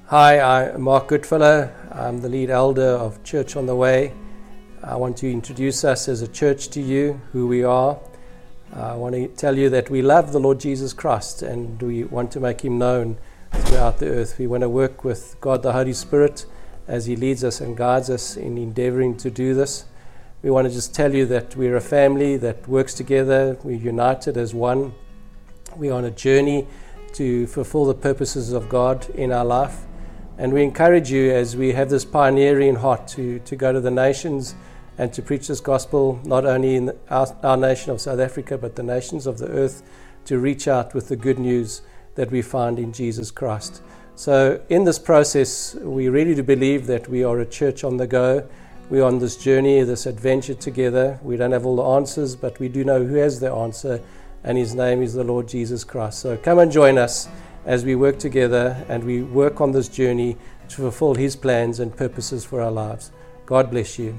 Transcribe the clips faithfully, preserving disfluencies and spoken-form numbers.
Hi, I'm Mark Goodfellow. I'm the lead elder of Church on the Way. I want to introduce us as a church to you, who we are. I want to tell you that we love the Lord Jesus Christ and we want to make him known throughout the earth. We want to work with God the Holy Spirit as he leads us and guides us in endeavoring to do this. We want to just tell you that we're a family that works together. We're united as one. We're on a journey to fulfill the purposes of God in our life. And we encourage you, as we have this pioneering heart, to, to go to the nations and to preach this gospel, not only in our, our nation of South Africa, but the nations of the earth, to reach out with the good news that we find in Jesus Christ. So in this process, we really do believe that we are a church on the go. We're on this journey, this adventure together. We don't have all the answers, but we do know who has the answer, and his name is the Lord Jesus Christ. So come and join us as we work together and we work on this journey to fulfill his plans and purposes for our lives. God bless you.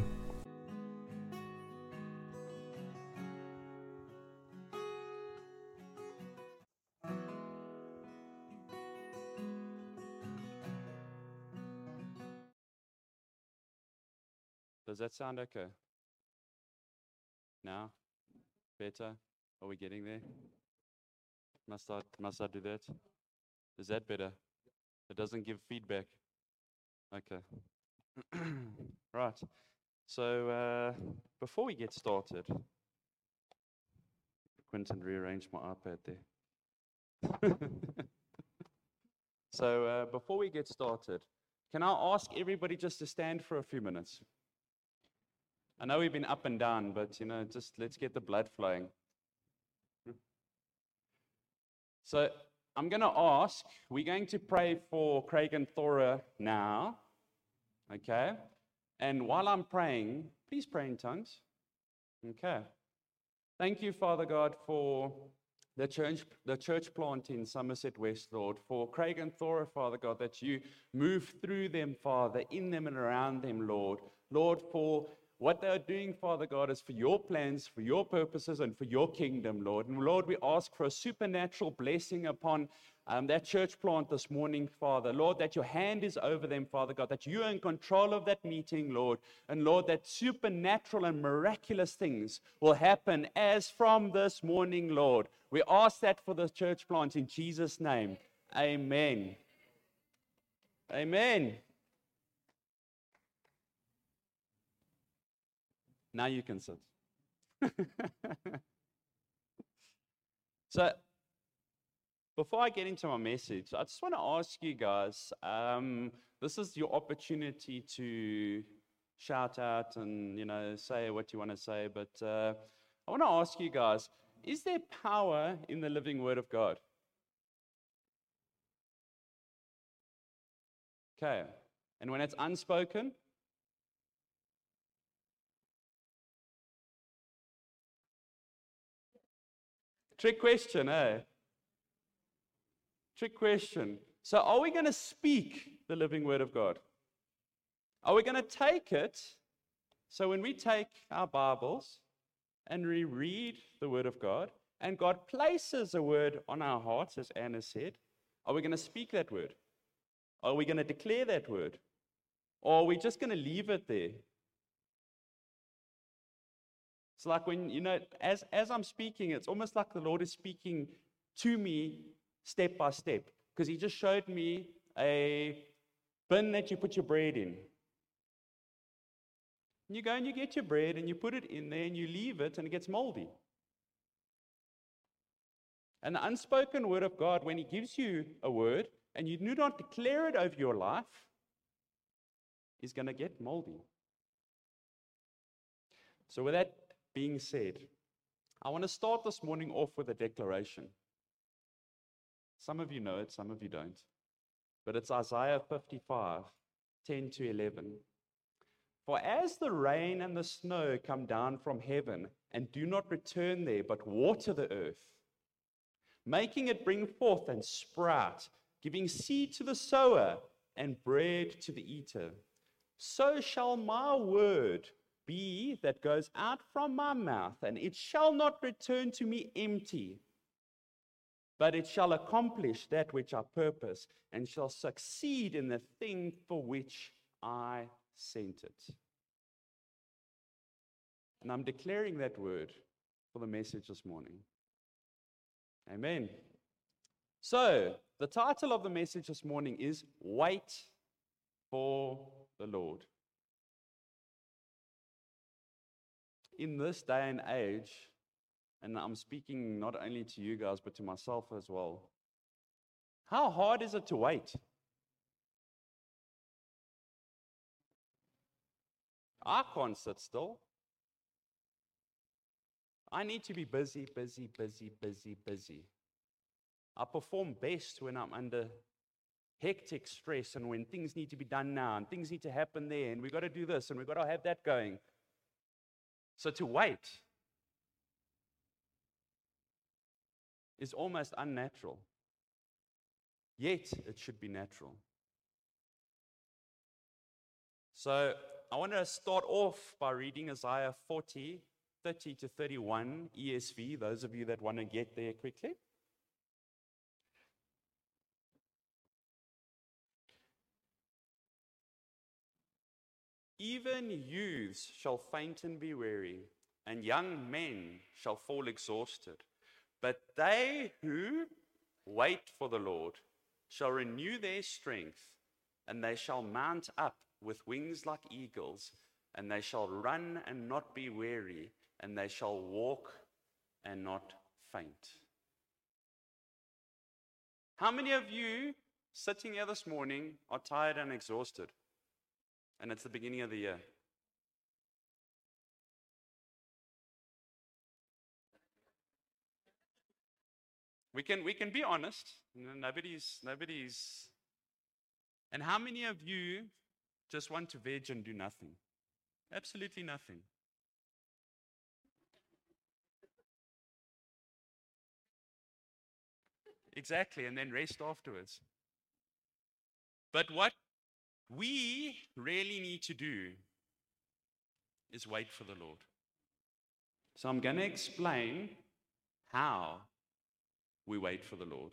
Does that sound okay? Now? Better? Are we getting there? Must I, must I do that? Is that better? It doesn't give feedback. Okay. Right. So uh, before we get started, Quentin rearranged my iPad there. So uh, before we get started, can I ask everybody just to stand for a few minutes? I know we've been up and down, but you know, just let's get the blood flowing. So I'm going to ask, we're going to pray for Craig and Thora now, okay? And while I'm praying, please pray in tongues. Okay. Thank you, Father God, for the church, the church plant in Somerset West, Lord, for Craig and Thora, Father God, that you move through them, Father, in them and around them, Lord. Lord, for what they are doing, Father God, is for your plans, for your purposes, and for your kingdom, Lord. And Lord, we ask for a supernatural blessing upon um, that church plant this morning, Father. Lord, that your hand is over them, Father God, that you are in control of that meeting, Lord. And Lord, that supernatural and miraculous things will happen as from this morning, Lord. We ask that for the church plant in Jesus' name. Amen. Amen. Now you can sit. So, before I get into my message, I just want to ask you guys, um, this is your opportunity to shout out and, you know, say what you want to say, but uh, I want to ask you guys, is there power in the living Word of God? Okay. And when it's unspoken? Trick question, eh? Trick question. So are we going to speak the living Word of God? Are we going to take it? So when we take our Bibles and we read the Word of God, and God places a word on our hearts, as Anna said, are we going to speak that word? Are we going to declare that word? Or are we just going to leave it there? It's like when, you know, as, as I'm speaking, it's almost like the Lord is speaking to me step by step. Because he just showed me a bin that you put your bread in. And you go and you get your bread and you put it in there and you leave it and it gets moldy. And the unspoken word of God, when he gives you a word and you do not declare it over your life, is going to get moldy. So with that being said, I want to start this morning off with a declaration. Some of you know it, some of you don't. But it's Isaiah fifty-five, ten to eleven. For as the rain and the snow come down from heaven and do not return there, but water the earth, making it bring forth and sprout, giving seed to the sower and bread to the eater, so shall my word be that goes out from my mouth, and it shall not return to me empty, but it shall accomplish that which I purpose, and shall succeed in the thing for which I sent it. And I'm declaring that word for the message this morning. Amen. So, the title of the message this morning is Wait for the Lord. In this day and age, and I'm speaking not only to you guys, but to myself as well, how hard is it to wait? I can't sit still. I need to be busy, busy, busy, busy, busy. I perform best when I'm under hectic stress and when things need to be done now and things need to happen there and we've got to do this and we've got to have that going. So to wait is almost unnatural. Yet it should be natural. So I want to start off by reading Isaiah forty, thirty to thirty-one, E S V, those of you that want to get there quickly. Even youths shall faint and be weary, and young men shall fall exhausted. But they who wait for the Lord shall renew their strength, and they shall mount up with wings like eagles, and they shall run and not be weary, and they shall walk and not faint. How many of you sitting here this morning are tired and exhausted? And it's the beginning of the year. We can we can be honest. Nobody's nobody's. And how many of you just want to veg and do nothing? Absolutely nothing. Exactly, and then rest afterwards. But what we really need to do is wait for the Lord. So I'm going to explain how we wait for the Lord.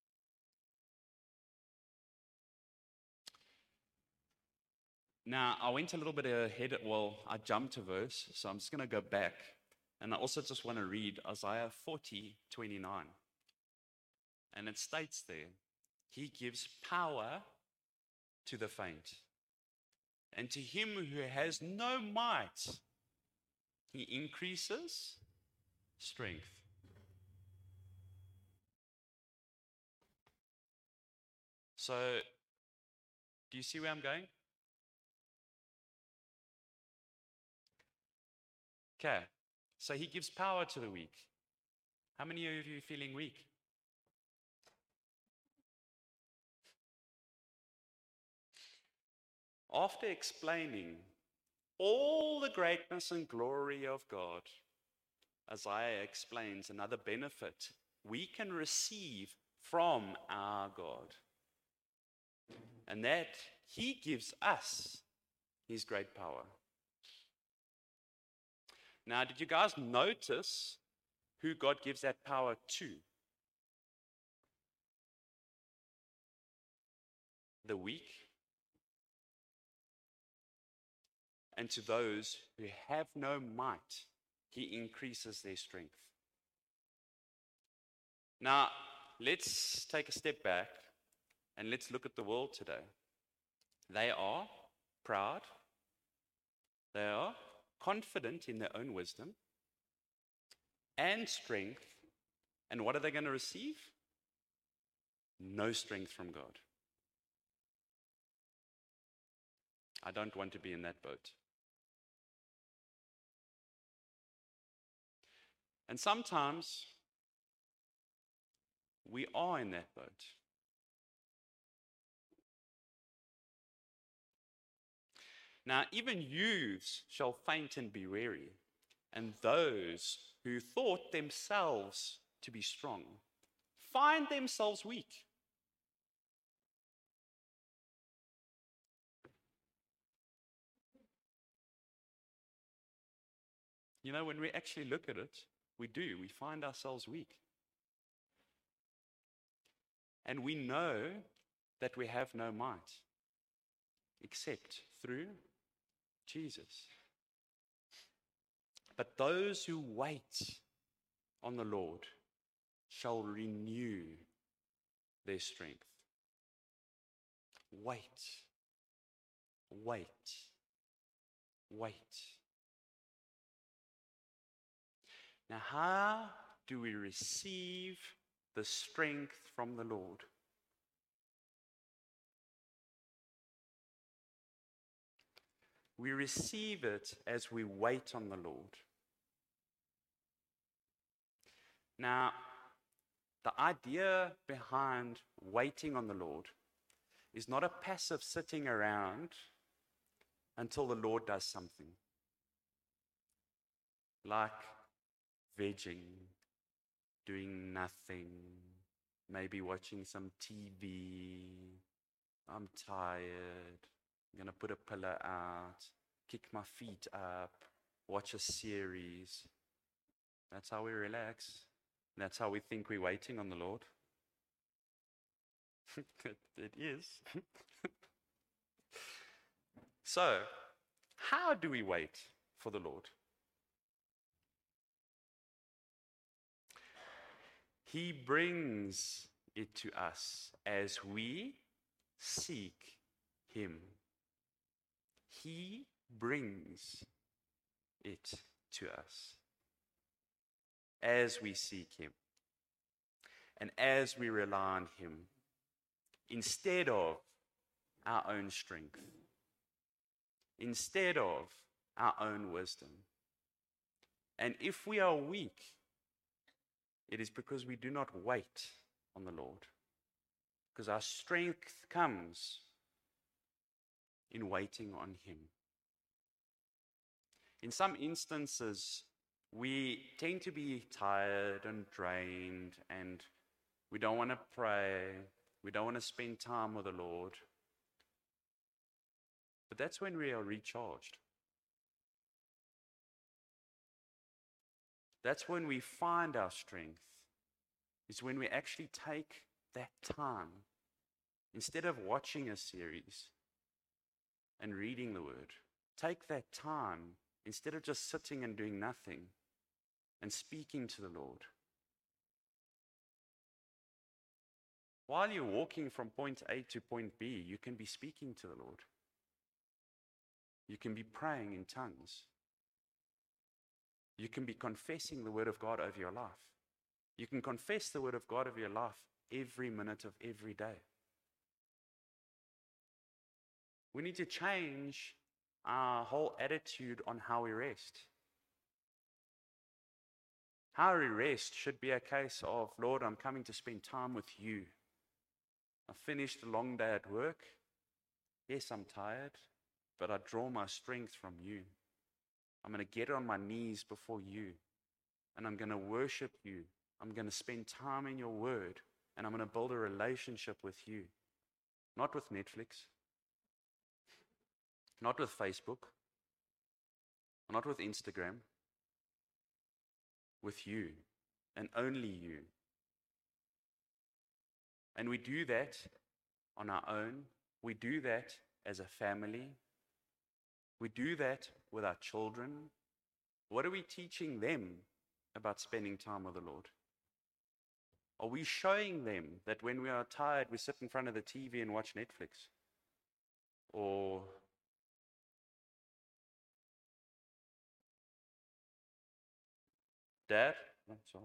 Now, I went a little bit ahead. Well, I jumped a verse, so I'm just going to go back. And I also just want to read Isaiah forty, twenty-nine. And it states there, He gives power to the faint, and to him who has no might, He increases strength. So, do you see where I'm going? Okay, so He gives power to the weak. How many of you are feeling weak? After explaining all the greatness and glory of God, Isaiah explains another benefit we can receive from our God. And that He gives us His great power. Now, did you guys notice who God gives that power to? The weak. And to those who have no might, He increases their strength. Now, let's take a step back and let's look at the world today. They are proud. They are confident in their own wisdom and strength. And what are they going to receive? No strength from God. I don't want to be in that boat. And sometimes we are in that boat. Now, even youths shall faint and be weary, and those who thought themselves to be strong find themselves weak. You know, when we actually look at it, we do. We find ourselves weak. And we know that we have no might except through Jesus. But those who wait on the Lord shall renew their strength. Wait, wait, wait. Now, how do we receive the strength from the Lord? We receive it as we wait on the Lord. Now, the idea behind waiting on the Lord is not a passive sitting around until the Lord does something. Like vegging, doing nothing, maybe watching some T V. I'm tired. I'm going to put a pillow out, kick my feet up, watch a series. That's how we relax. That's how we think we're waiting on the Lord. It is. So, how do we wait for the Lord? He brings it to us as we seek Him. He brings it to us as we seek Him and as we rely on Him instead of our own strength, instead of our own wisdom. And if we are weak, it is because we do not wait on the Lord, because our strength comes in waiting on Him. In some instances, we tend to be tired and drained, and we don't want to pray, we don't want to spend time with the Lord. But that's when we are recharged. That's when we find our strength, is when we actually take that time, instead of watching a series and reading the Word, take that time, instead of just sitting and doing nothing, and speaking to the Lord. While you're walking from point A to point B, you can be speaking to the Lord. You can be praying in tongues. You can be confessing the Word of God over your life. You can confess the Word of God over your life every minute of every day. We need to change our whole attitude on how we rest. How we rest should be a case of, Lord, I'm coming to spend time with you. I've finished a long day at work. Yes, I'm tired, but I draw my strength from you. I'm going to get on my knees before you, and I'm going to worship you. I'm going to spend time in your word, and I'm going to build a relationship with you. Not with Netflix, not with Facebook, not with Instagram, with you, and only you. And we do that on our own. We do that as a family. We do that with our children. What are we teaching them about spending time with the Lord? Are we showing them that when we are tired, we sit in front of the T V and watch Netflix? Or Dad? Oh, sorry.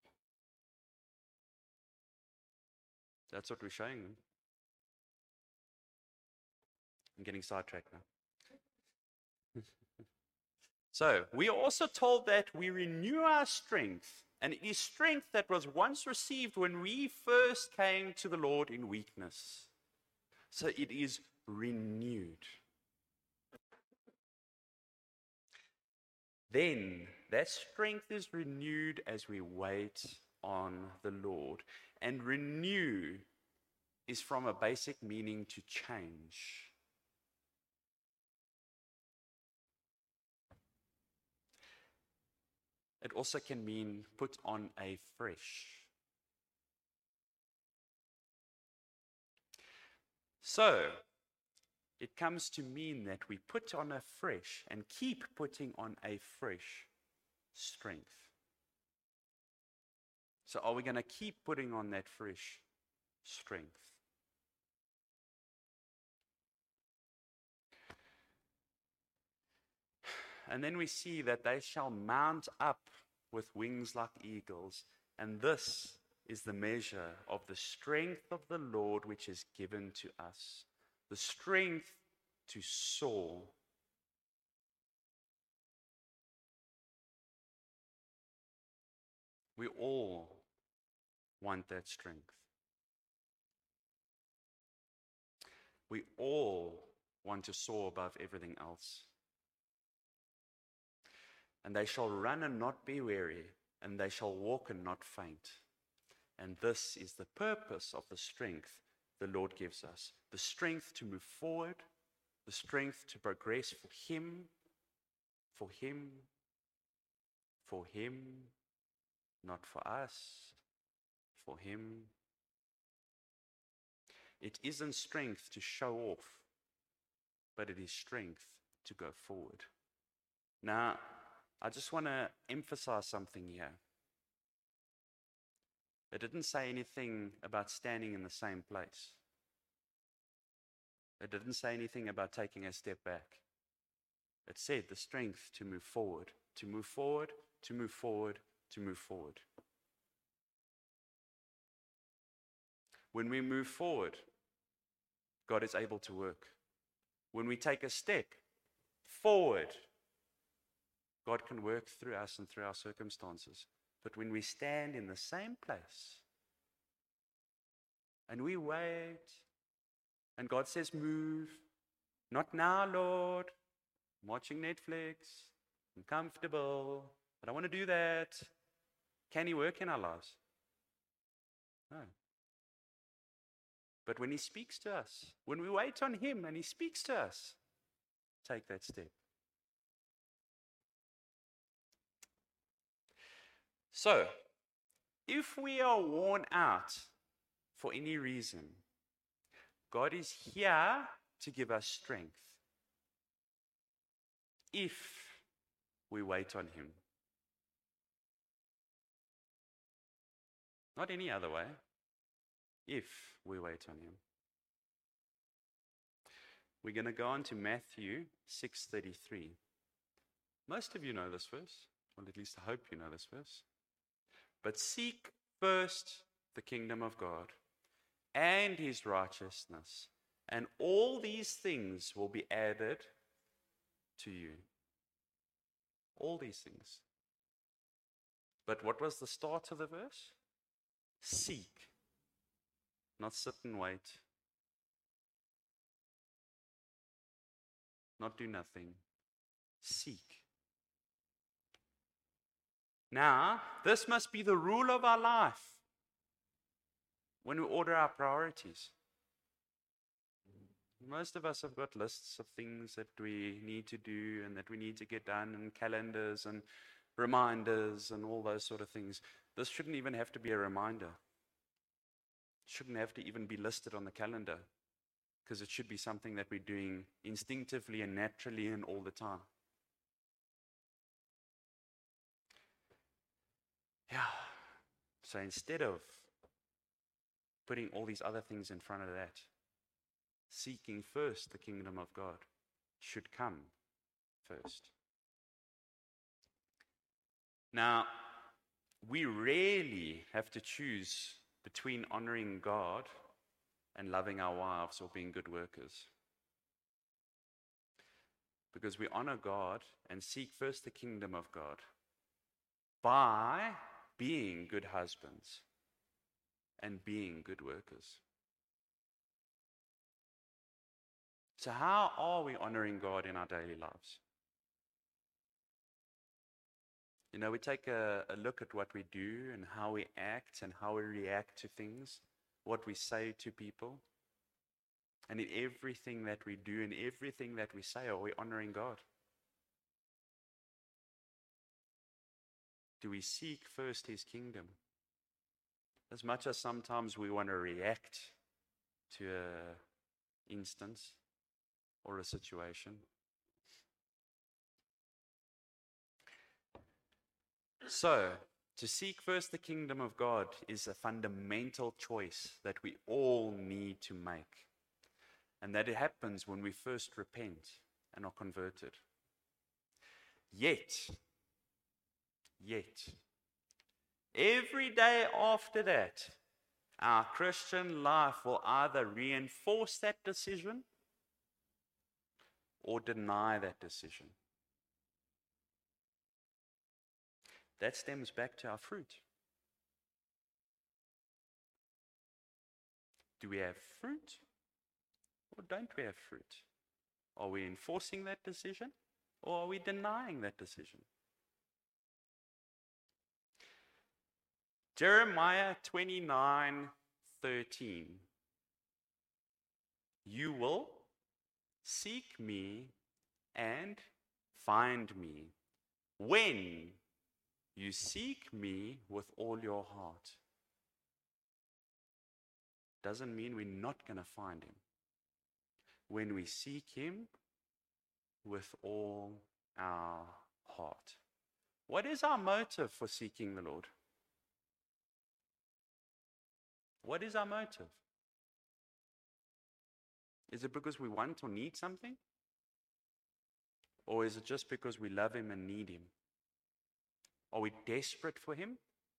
That's what we're showing them. I'm getting sidetracked now. So, we are also told that we renew our strength, and it is strength that was once received when we first came to the Lord in weakness. So it is renewed. Then that strength is renewed as we wait on the Lord. And renew is from a basic meaning to change. It also can mean put on a fresh. So, it comes to mean that we put on a fresh and keep putting on a fresh strength. So are we going to keep putting on that fresh strength? And then we see that they shall mount up with wings like eagles, and this is the measure of the strength of the Lord which is given to us. The strength to soar. We all want that strength. We all want to soar above everything else. And they shall run and not be weary, and they shall walk and not faint. And this is the purpose of the strength the Lord gives us. The strength to move forward, the strength to progress for Him, for Him, for Him, not for us, for Him. It isn't strength to show off, but it is strength to go forward. Now, I just want to emphasize something here. It didn't say anything about standing in the same place. It didn't say anything about taking a step back. It said the strength to move forward, to move forward, to move forward, to move forward. When we move forward, God is able to work. When we take a step forward, God can work through us and through our circumstances. But when we stand in the same place and we wait, and God says, move, not now, Lord, I'm watching Netflix, I'm comfortable, I don't want to do that. Can He work in our lives? No. But when He speaks to us, when we wait on Him and He speaks to us, take that step. So, if we are worn out for any reason, God is here to give us strength if we wait on Him. Not any other way, if we wait on Him. We're going to go on to Matthew six thirty-three. Most of you know this verse, or at least I hope you know this verse. But seek first the kingdom of God and His righteousness, and all these things will be added to you. All these things. But what was the start of the verse? Seek, not sit and wait, not do nothing. Seek. Now, this must be the rule of our life when we order our priorities. Most of us have got lists of things that we need to do and that we need to get done, and calendars and reminders and all those sort of things. This shouldn't even have to be a reminder. It shouldn't have to even be listed on the calendar, because it should be something that we're doing instinctively and naturally and all the time. Yeah. So instead of putting all these other things in front of that, seeking first the kingdom of God should come first. Now, we rarely have to choose between honoring God and loving our wives or being good workers. Because we honor God and seek first the kingdom of God by being good husbands and being good workers. So how are we honoring God in our daily lives? You know, we take a, a look at what we do and how we act and how we react to things, what we say to people. And in everything that we do and everything that we say, are we honoring God? Do we seek first His kingdom? As much as sometimes we want to react to a instance or a situation. So, to seek first the kingdom of God is a fundamental choice that we all need to make. And that it happens when we first repent and are converted. Yet, yet, every day after that, our Christian life will either reinforce that decision or deny that decision. That stems back to our fruit. Do we have fruit or don't we have fruit? Are we enforcing that decision or are we denying that decision? Jeremiah twenty-nine thirteen. You will seek me and find me when you seek me with all your heart. Doesn't mean we're not going to find him. When we seek him with all our heart. What is our motive for seeking the Lord? What is our motive? Is it because we want or need something? Or is it just because we love him and need him? Are we desperate for him?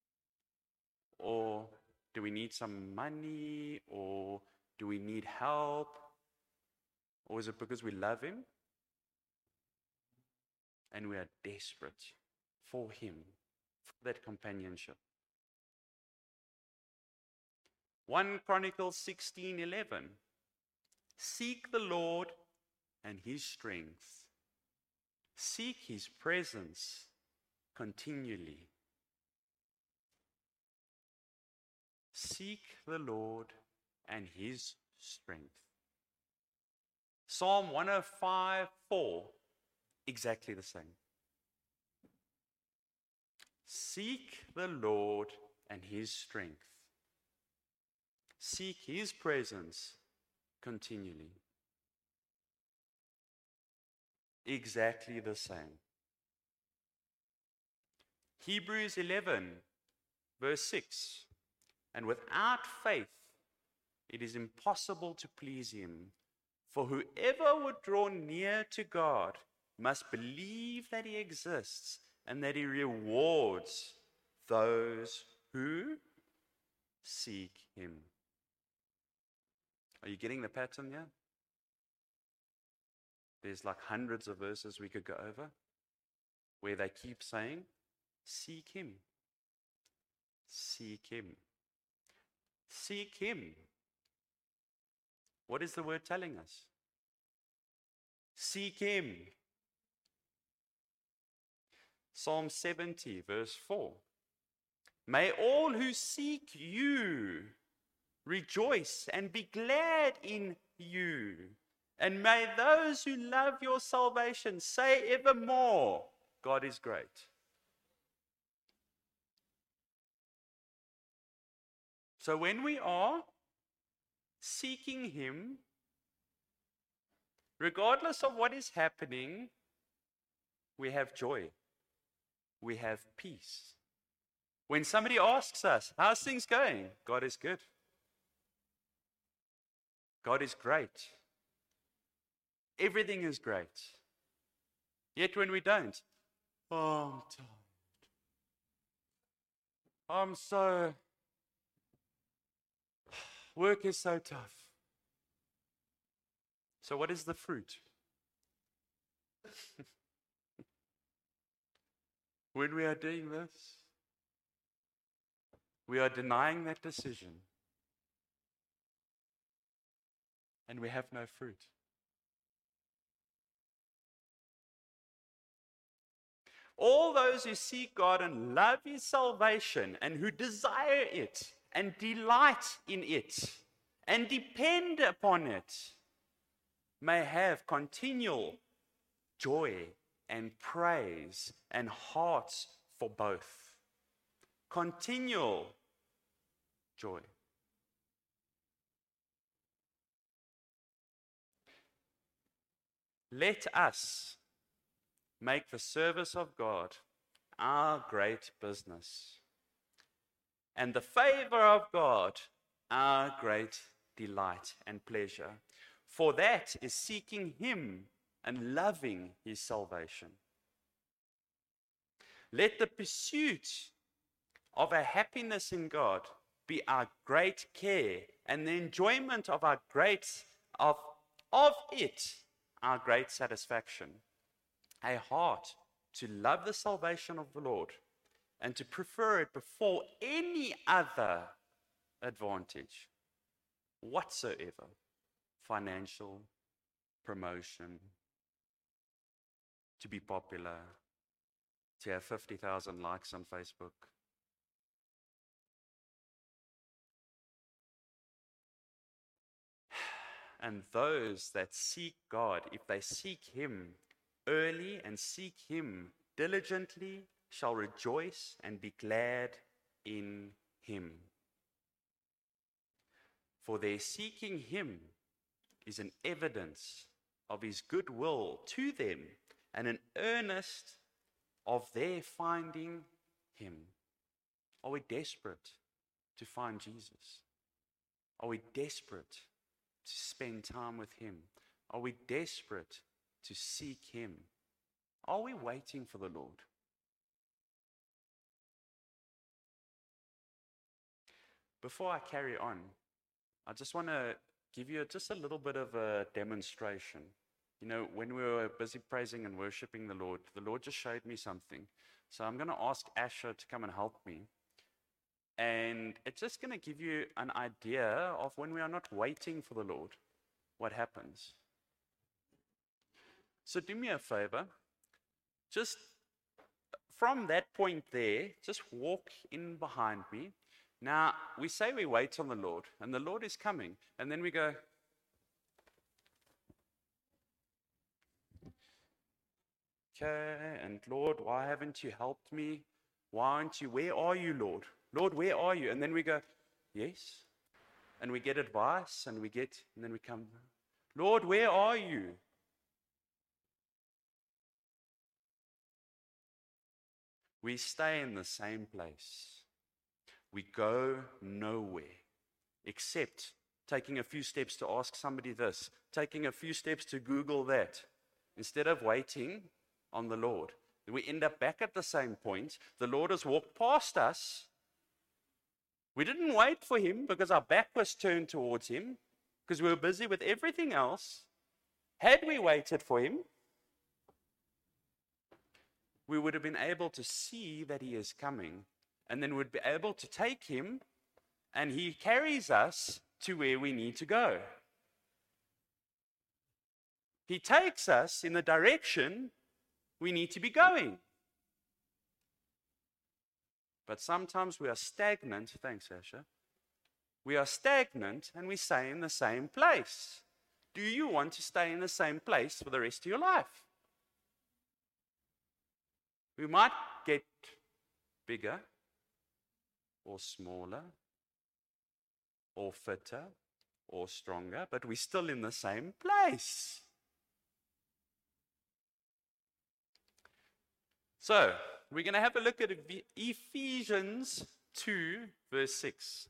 Or do we need some money? Or do we need help? Or is it because we love him and we are desperate for him, for that companionship? First Chronicles sixteen eleven. Seek the Lord and his strength. Seek his presence continually. Seek the Lord and his strength. Psalm one oh five four, exactly the same. Seek the Lord and his strength. Seek his presence continually. Exactly the same. Hebrews eleven, verse six. And without faith, it is impossible to please him. For whoever would draw near to God must believe that he exists and that he rewards those who seek him. Are you getting the pattern here? There's like hundreds of verses we could go over where they keep saying, seek him. Seek him. Seek him. What is the word telling us? Seek him. Psalm seventy, verse four. May all who seek you rejoice and be glad in you. And may those who love your salvation say evermore, God is great. So when we are seeking him, regardless of what is happening, we have joy. We have peace. When somebody asks us, how's things going? God is good. God is great. Everything is great. Yet when we don't, oh, I'm tired. I'm so, work is so tough. So what is the fruit? When we are doing this, we are denying that decision. And we have no fruit. All those who seek God and love his salvation and who desire it and delight in it and depend upon it may have continual joy and praise and hearts for both. Continual joy. Let us make the service of God our great business, and the favor of God our great delight and pleasure. For that is seeking Him and loving His salvation. Let the pursuit of our happiness in God be our great care, and the enjoyment of our great of, of it our great satisfaction. A heart to love the salvation of the Lord and to prefer it before any other advantage whatsoever. Financial, promotion, to be popular, to have fifty thousand likes on Facebook. And those that seek God, if they seek Him early and seek Him diligently, shall rejoice and be glad in Him. For their seeking Him is an evidence of His goodwill to them and an earnest of their finding Him. Are we desperate to find Jesus? Are we desperate to spend time with Him? Are we desperate to seek Him? Are we waiting for the Lord? Before I carry on, I just want to give you just a little bit of a demonstration. You know, when we were busy praising and worshiping the Lord, the Lord just showed me something. So I'm going to ask Asher to come and help me. And it's just going to give you an idea of when we are not waiting for the Lord, what happens. So do me a favor. Just from that point there, just walk in behind me. Now, we say we wait on the Lord, and the Lord is coming. And then we go, okay, and Lord, why haven't you helped me? Why aren't you? Where are you, Lord? Lord, where are you? And then we go, yes. And we get advice, and we get, and then we come, Lord, where are you? We stay in the same place. We go nowhere, except taking a few steps to ask somebody this, taking a few steps to Google that, instead of waiting on the Lord. We end up back at the same point. The Lord has walked past us. We didn't wait for Him because our back was turned towards Him, because we were busy with everything else. Had we waited for Him, we would have been able to see that He is coming, and then we'd be able to take Him, and He carries us to where we need to go. He takes us in the direction we need to be going. But sometimes we are stagnant. Thanks, Asha. We are stagnant and we stay in the same place. Do you want to stay in the same place for the rest of your life? We might get bigger or smaller or fitter or stronger, but we're still in the same place. So, we're going to have a look at Ephesians two, verse six.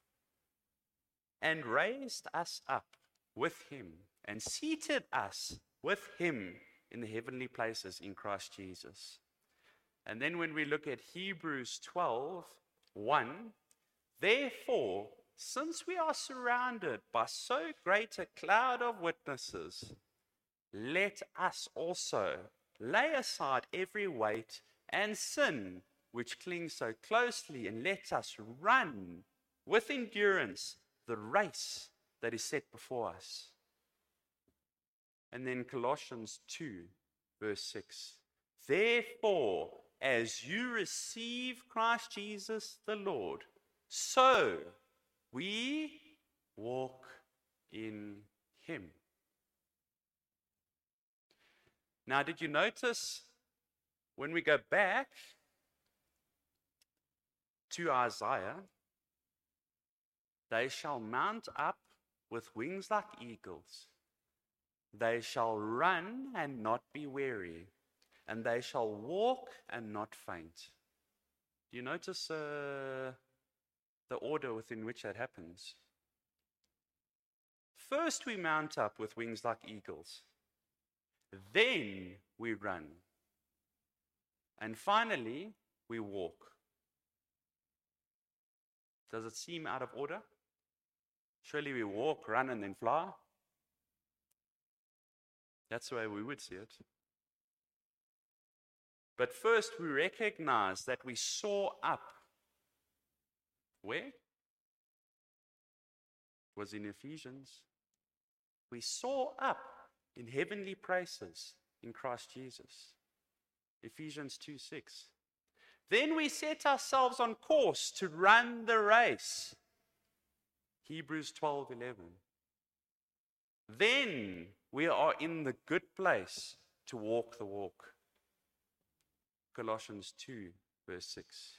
And raised us up with Him, and seated us with Him in the heavenly places in Christ Jesus. And then when we look at Hebrews twelve, one, therefore, since we are surrounded by so great a cloud of witnesses, let us also lay aside every weight and sin which clings so closely, and let us run with endurance the race that is set before us. And then Colossians two, verse six. Therefore, as you receive Christ Jesus the Lord, so we walk in Him. Now, did you notice when we go back to Isaiah, they shall mount up with wings like eagles. They shall run and not be weary, and they shall walk and not faint. Do you notice uh, the order within which that happens? First, we mount up with wings like eagles. Then we run. And finally, we walk. Does it seem out of order? Surely we walk, run, and then fly. That's the way we would see it. But first, we recognize that we soar up. Where? It was in Ephesians. We soar up in heavenly places in Christ Jesus. Ephesians two six. Then we set ourselves on course to run the race. Hebrews twelve eleven. Then we are in the good place to walk the walk. Colossians two verse six.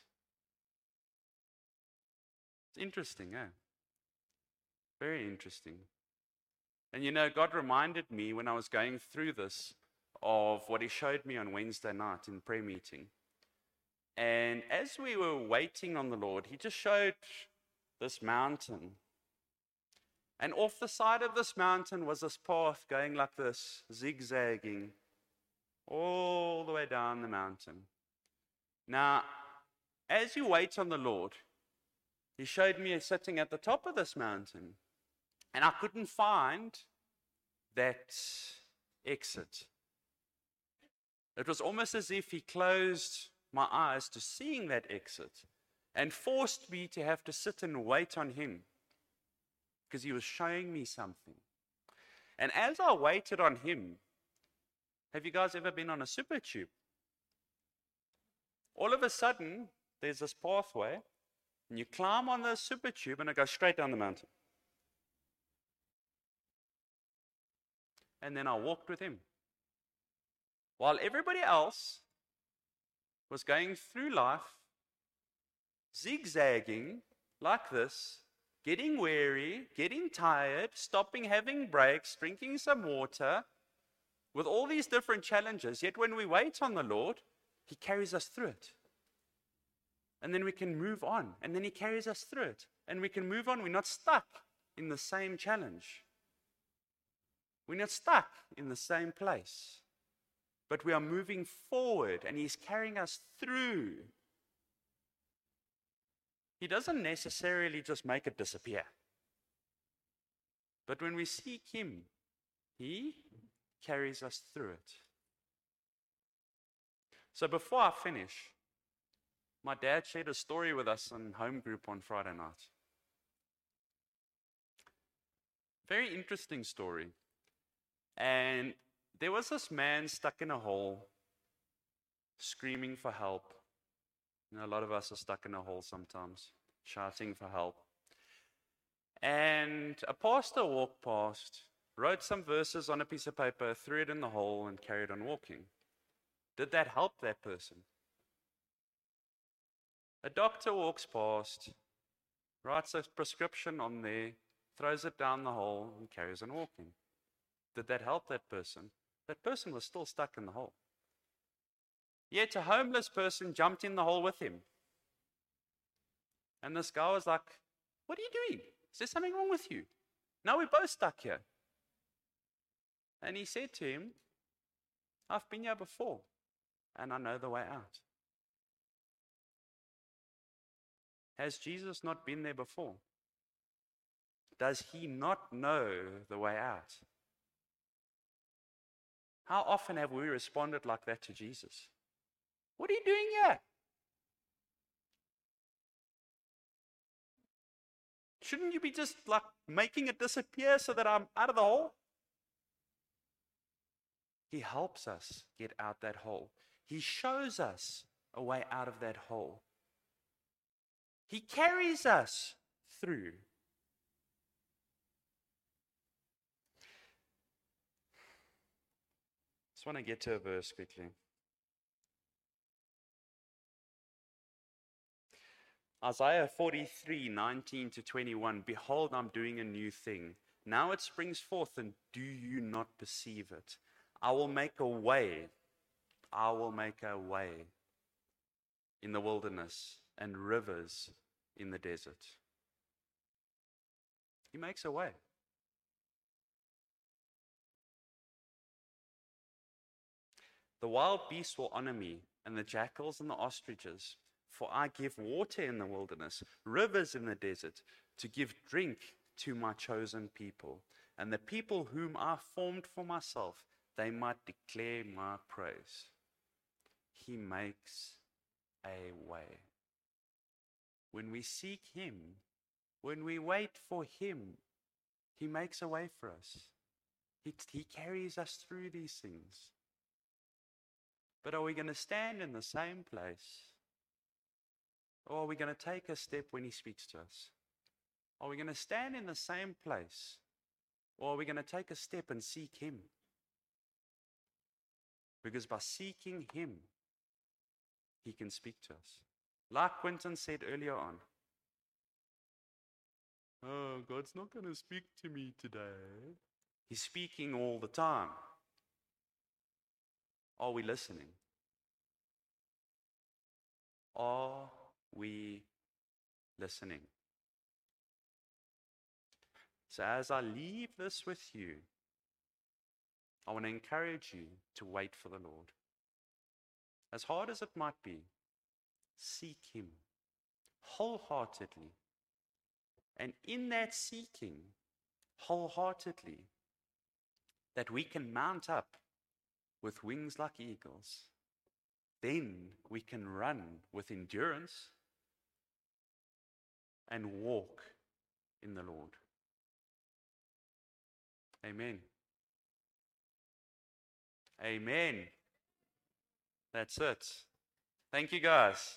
It's interesting, eh? Very interesting. And you know, God reminded me when I was going through this of what He showed me on Wednesday night in prayer meeting. And as we were waiting on the Lord, He just showed this mountain. And off the side of this mountain was this path going like this, zigzagging all the way down the mountain. Now, as you wait on the Lord, He showed me sitting at the top of this mountain. And I couldn't find that exit. It was almost as if He closed my eyes to seeing that exit and forced me to have to sit and wait on Him because He was showing me something. And as I waited on Him, have you guys ever been on a super tube? All of a sudden, there's this pathway, and you climb on the super tube and it goes straight down the mountain. And then I walked with Him. While everybody else was going through life, zigzagging like this, getting weary, getting tired, stopping, having breaks, drinking some water, with all these different challenges. Yet when we wait on the Lord, He carries us through it. And then we can move on. And then He carries us through it. And we can move on. We're not stuck in the same challenge. We're not stuck in the same place. But we are moving forward, and He's carrying us through. He doesn't necessarily just make it disappear. But when we seek Him, He carries us through it. So before I finish, my dad shared a story with us in home group on Friday night. Very interesting story. And there was this man stuck in a hole, screaming for help. You know, a lot of us are stuck in a hole sometimes, shouting for help. And a pastor walked past, wrote some verses on a piece of paper, threw it in the hole, and carried on walking. Did that help that person? A doctor walks past, writes a prescription on there, throws it down the hole, and carries on walking. Did that help that person? That person was still stuck in the hole. Yet a homeless person jumped in the hole with him. And this guy was like, "What are you doing? Is there something wrong with you? Now we're both stuck here." And he said to him, "I've been here before, and I know the way out." Has Jesus not been there before? Does He not know the way out? How often have we responded like that to Jesus? "What are you doing here? Shouldn't you be just like making it disappear so that I'm out of the hole?" He helps us get out that hole. He shows us a way out of that hole. He carries us through. Just want to get to a verse quickly. Isaiah forty-three, nineteen to twenty-one. "Behold, I'm doing a new thing. Now it springs forth, and do you not perceive it? I will make a way. I will make a way in the wilderness and rivers in the desert. He makes a way. The wild beasts will honor me, and the jackals and the ostriches, for I give water in the wilderness, rivers in the desert, to give drink to my chosen people, and the people whom I formed for myself, they might declare my praise. He makes a way. When we seek him, when we wait for him, he makes a way for us. He, he carries us through these things. But are we going to stand in the same place? Or are we going to take a step when he speaks to us? Are we going to stand in the same place? Or are we going to take a step and seek him? Because by seeking him, he can speak to us. Like Quentin said earlier on, oh, God's not going to speak to me today. He's speaking all the time. Are we listening? Are we listening? So as I leave this with you, I want to encourage you to wait for the Lord. As hard as it might be, seek him wholeheartedly. And in that seeking wholeheartedly, that we can mount up with wings like eagles, then we can run with endurance and walk in the Lord. Amen. Amen. That's it. Thank you, guys.